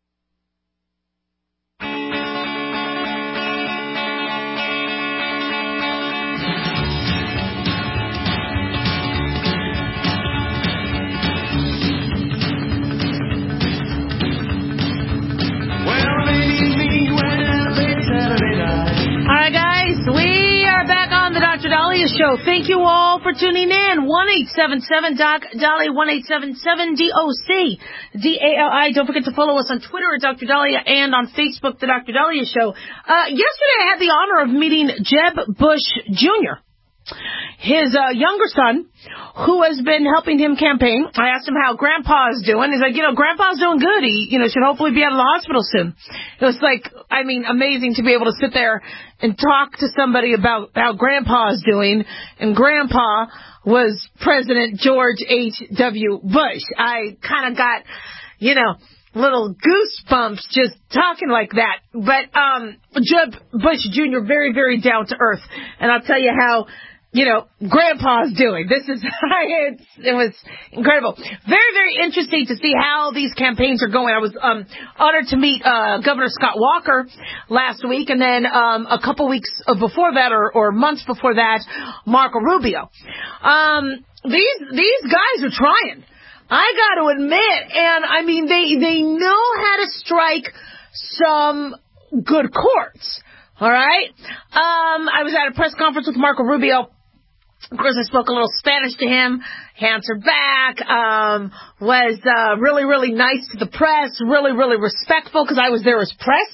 Show. Thank you all for tuning in. one eight seven seven Doc Dahlia, one eight seven seven D O C D A L I. Don't forget to follow us on Twitter at Doctor Dahlia and on Facebook, The Doctor Dahlia Show. Uh, yesterday I had the honor of meeting Jeb Bush Junior, his uh, younger son, who has been helping him campaign. I asked him how Grandpa's doing. He's like, you know, Grandpa's doing good. He, you know, should hopefully be out of the hospital soon. It was like, I mean, amazing to be able to sit there and talk to somebody about how Grandpa's doing. And Grandpa was President George H W. Bush. I kind of got, you know, little goosebumps just talking like that. But um, Jeb Bush Junior, very, very down to earth. And I'll tell you how, you know, Grandpa's doing. This is, it's, it was incredible. Very, very interesting to see how these campaigns are going. I was um, honored to meet uh, Governor Scott Walker last week, and then um, a couple weeks before that, or, or months before that, Marco Rubio. Um, these these guys are trying. I got to admit, and I mean, they they know how to strike some good chords. All right. Um, I was at a press conference with Marco Rubio. Of course, I spoke a little Spanish to him. He answered back. Um, was uh, really, really nice to the press. Really, really respectful because I was there as press.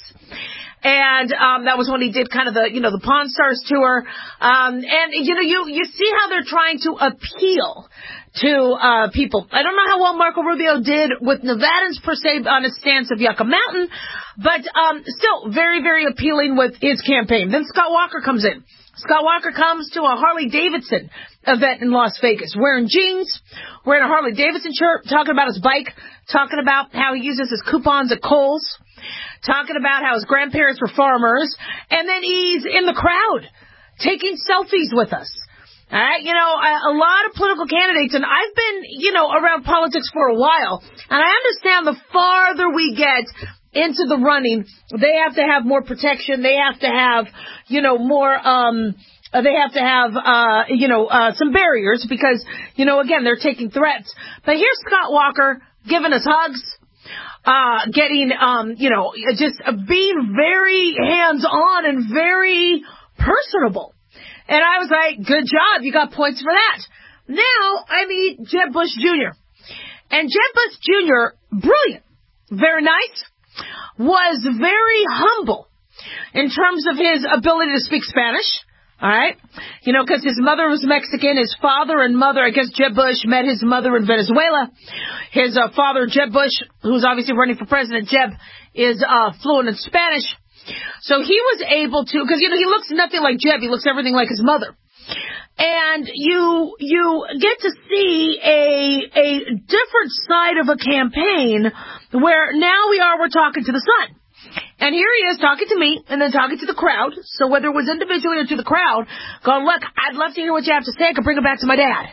And um, that was when he did kind of the, you know, the Pawn Stars tour. Um, and you know, you you see how they're trying to appeal to uh, people. I don't know how well Marco Rubio did with Nevadans per se on his stance of Yucca Mountain, but um, still very, very appealing with his campaign. Then Scott Walker comes in. Scott Walker comes to a Harley-Davidson event in Las Vegas, wearing jeans, wearing a Harley-Davidson shirt, talking about his bike, talking about how he uses his coupons at Kohl's, talking about how his grandparents were farmers, and then he's in the crowd taking selfies with us. All right, you know, a, a lot of political candidates, and I've been, you know, around politics for a while, and I understand the farther we get into the running, they have to have more protection. They have to have, you know, more, um, they have to have, uh, you know, uh, some barriers because, you know, again, they're taking threats. But here's Scott Walker giving us hugs, uh, getting, um, you know, just being very hands-on and very personable. And I was like, good job. You got points for that. Now I meet Jeb Bush Junior And Jeb Bush Junior, brilliant, very nice, was very humble in terms of his ability to speak Spanish. All right. You know, because his mother was Mexican. His father and mother, I guess Jeb Bush met his mother in Venezuela. His uh, father, Jeb Bush, who's obviously running for president, Jeb, is uh, fluent in Spanish. So he was able to, because, you know, he looks nothing like Jeb. He looks everything like his mother. And you you get to see a a different side of a campaign where now we are, we're talking to the son. And here he is talking to me and then talking to the crowd. So whether it was individually or to the crowd, going, look, I'd love to hear what you have to say. I can bring it back to my dad.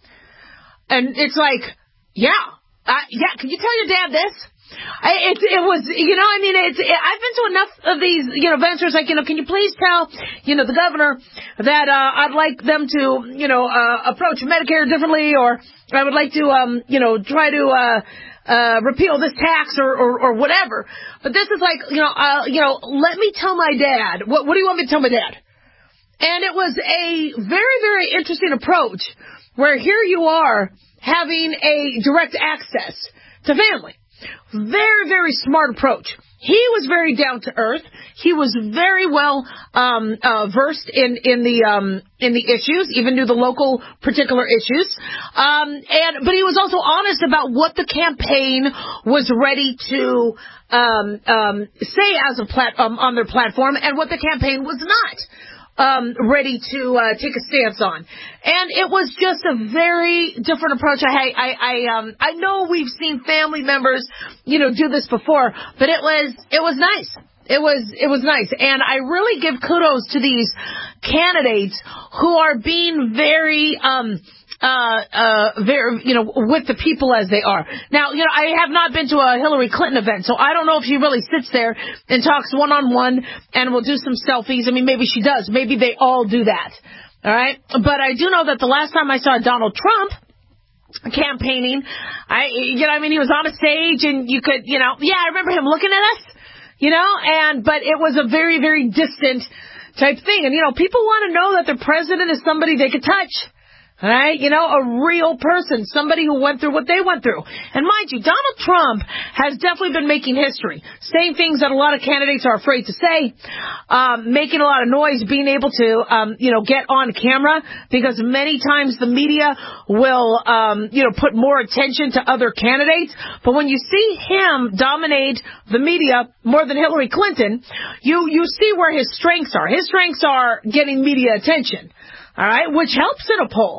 And it's like, yeah, uh, yeah, can you tell your dad this? I, it, it was, you know, I mean, it's, it, I've been to enough of these, you know, events where it's like, you know, can you please tell, you know, the governor that uh, I'd like them to, you know, uh, approach Medicare differently, or I would like to, um, you know, try to uh, uh, repeal this tax or, or, or whatever. But this is like, you know, uh, you know, let me tell my dad. What, what do you want me to tell my dad? And it was a very, very interesting approach where here you are having a direct access to family. Very, very smart approach. He was very down to earth. He was very well um, uh, versed in in the um, in the issues, even knew the local particular issues. Um, and but he was also honest about what the campaign was ready to um, um, say as a plat- um, on their platform, and what the campaign was not. Um, ready to uh, take a stance on, and it was just a very different approach. I, I, I, um, I know we've seen family members, you know, do this before, but it was, it was nice. It was, it was nice, and I really give kudos to these candidates who are being very, um, uh, uh, very, you know, with the people as they are. Now, you know, I have not been to a Hillary Clinton event, so I don't know if she really sits there and talks one-on-one and will do some selfies. I mean, maybe she does. Maybe they all do that. All right? But I do know that the last time I saw Donald Trump campaigning, I, you know, I mean, he was on a stage and you could, you know, yeah, I remember him looking at us, you know, and, but it was a very, very distant type thing. And, you know, people want to know that their president is somebody they could touch. All right, you know, a real person, somebody who went through what they went through. And mind you, Donald Trump has definitely been making history, saying things that a lot of candidates are afraid to say, um, making a lot of noise, being able to, um, you know, get on camera, because many times the media will, um, you know, put more attention to other candidates. But when you see him dominate the media more than Hillary Clinton, you, you see where his strengths are. His strengths are getting media attention. All right, which helps in a poll.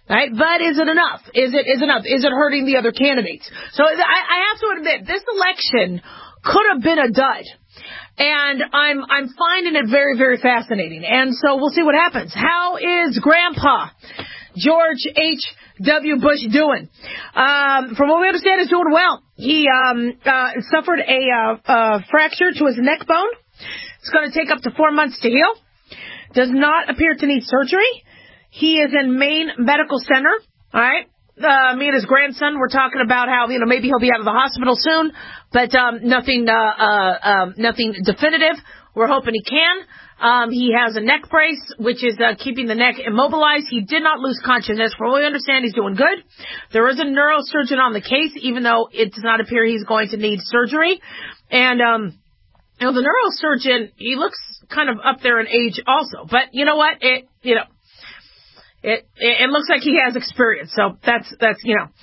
Right? But is it enough? Is it is enough? Is it hurting the other candidates? So I, I have to admit, this election could have been a dud. And I'm I'm finding it very, very fascinating. And so we'll see what happens. How is Grandpa George H W. Bush doing? Um, from what we understand, he's doing well. He um, uh, suffered a uh, uh, fracture to his neck bone. It's going to take up to four months to heal. Does not appear to need surgery. He is in Maine Medical Center. All right. Uh, me and his grandson were talking about how, you know, maybe he'll be out of the hospital soon, but um, nothing, uh, uh, um, nothing definitive. We're hoping he can. Um, he has a neck brace, which is uh, keeping the neck immobilized. He did not lose consciousness. For what we understand, he's doing good. There is a neurosurgeon on the case, even though it does not appear he's going to need surgery. And, um, you know, the neurosurgeon, he looks kind of up there in age also. But you know what? It, you know, It, it looks like he has experience, so that's, that's, you know.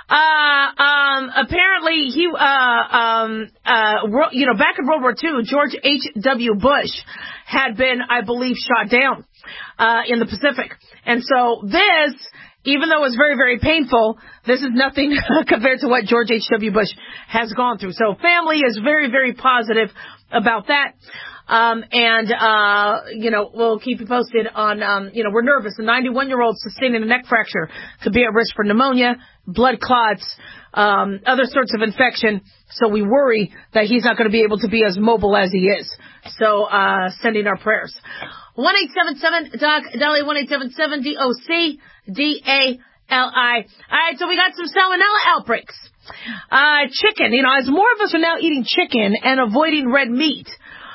Uh, um, apparently he, uh, um, uh, you know, back in World War Two, George H W. Bush had been, I believe, shot down, uh, in the Pacific. And so this, even though it was very, very painful, this is nothing compared to what George H W. Bush has gone through. So family is very, very positive about that. Um, and, uh, you know, we'll keep you posted on, um, you know, we're nervous. A ninety-one-year-old sustaining a neck fracture could be at risk for pneumonia, blood clots, um, other sorts of infection. So we worry that he's not going to be able to be as mobile as he is. So, uh, sending our prayers. one eight seven seven Doc Dali, one eight seven seven D O C D A L I. All right, so we got some salmonella outbreaks. Uh, chicken, you know, as more of us are now eating chicken and avoiding red meat,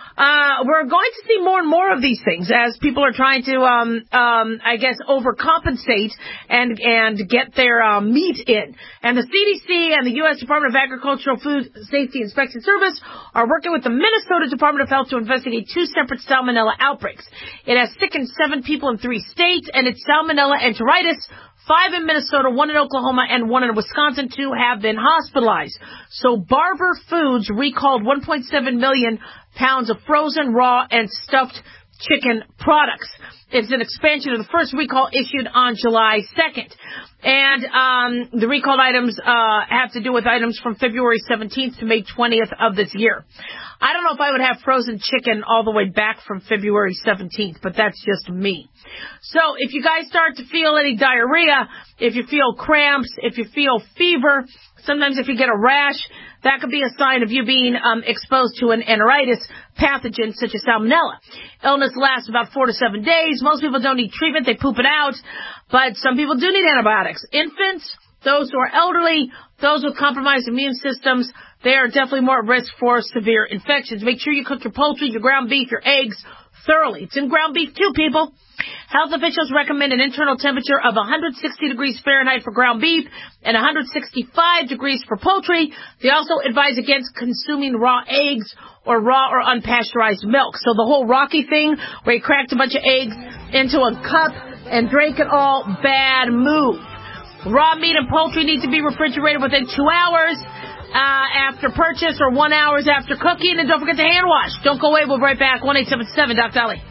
Uh, we're going to see more and more of these things as people are trying to, um, um, I guess, overcompensate and, and get their, um, meat in. And the C D C and the U S Department of Agricultural Food Safety Inspection Service are working with the Minnesota Department of Health to investigate two separate salmonella outbreaks. It has sickened seven people in three states, and it's salmonella enteritis. Five in Minnesota, one in Oklahoma, and one in Wisconsin. Two have been hospitalized. So Barber Foods recalled one point seven million pounds of frozen, raw, and stuffed chicken products. It's an expansion of the first recall issued on July second. And um, the recalled items uh, have to do with items from February seventeenth to May twentieth of this year. I don't know if I would have frozen chicken all the way back from February seventeenth, but that's just me. So if you guys start to feel any diarrhea, if you feel cramps, if you feel fever, sometimes if you get a rash, that could be a sign of you being um, exposed to an enteritis pathogen such as salmonella. Illness lasts about four to seven days. Most people don't need treatment. They poop it out. But some people do need antibiotics. Infants, those who are elderly, those with compromised immune systems, they are definitely more at risk for severe infections. Make sure you cook your poultry, your ground beef, your eggs thoroughly. It's in ground beef too, people. Health officials recommend an internal temperature of one hundred sixty degrees Fahrenheit for ground beef and one hundred sixty-five degrees for poultry. They also advise against consuming raw eggs or raw or unpasteurized milk. So the whole Rocky thing where he cracked a bunch of eggs into a cup and drank it all, bad move. Raw meat and poultry need to be refrigerated within two hours uh, after purchase or one hour after cooking. And don't forget to hand wash. Don't go away. We'll be right back. one eight seven seven Doc Dolly.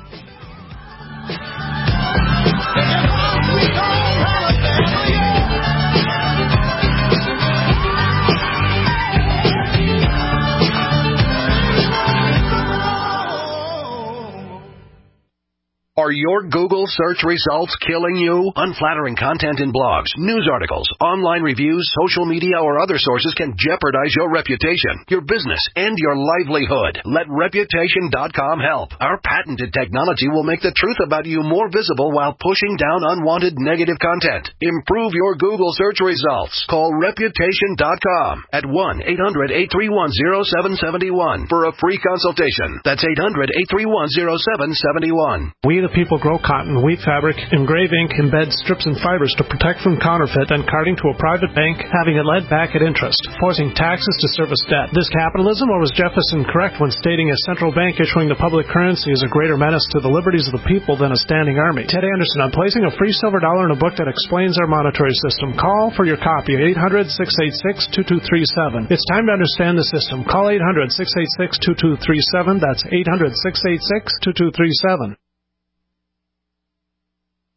Are your Google search results killing you? Unflattering content in blogs, news articles, online reviews, social media, or other sources can jeopardize your reputation, your business, and your livelihood. Let Reputation dot com help. Our patented technology will make the truth about you more visible while pushing down unwanted negative content. Improve your Google search results. Call Reputation dot com at one eight hundred eight three one oh seven seven one for a free consultation. That's eight hundred eight three one oh seven seven one. We the people grow cotton, wheat fabric, engrave ink, embed strips and fibers to protect from counterfeit and carting to a private bank, having it led back at interest, forcing taxes to service debt. This capitalism, or was Jefferson correct when stating a central bank issuing the public currency is a greater menace to the liberties of the people than a standing army? Ted Anderson, I'm placing a free silver dollar in a book that explains our monetary system. Call for your copy at eight hundred six eight six two two three seven. It's time to understand the system. Call eight hundred six eight six two two three seven. That's eight hundred six eight six two two three seven.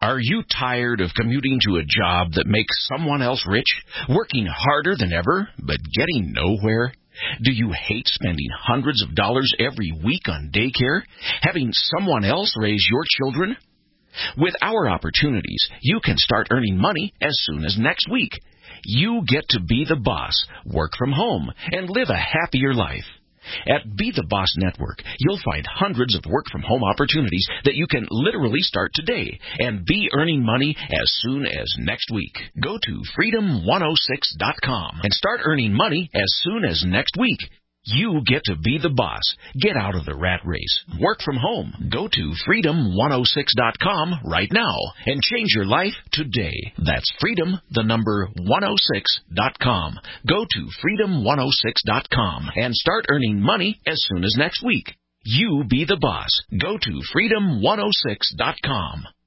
Are you tired of commuting to a job that makes someone else rich, working harder than ever, but getting nowhere? Do you hate spending hundreds of dollars every week on daycare, having someone else raise your children? With our opportunities, you can start earning money as soon as next week. You get to be the boss, work from home, and live a happier life. At Be the Boss Network, you'll find hundreds of work-from-home opportunities that you can literally start today and be earning money as soon as next week. Go to freedom one oh six dot com and start earning money as soon as next week. You get to be the boss. Get out of the rat race. Work from home. Go to freedom one oh six dot com right now and change your life today. That's freedom, the number one oh six dot com. Go to freedom one oh six dot com and start earning money as soon as next week. You be the boss. Go to freedom one oh six dot com.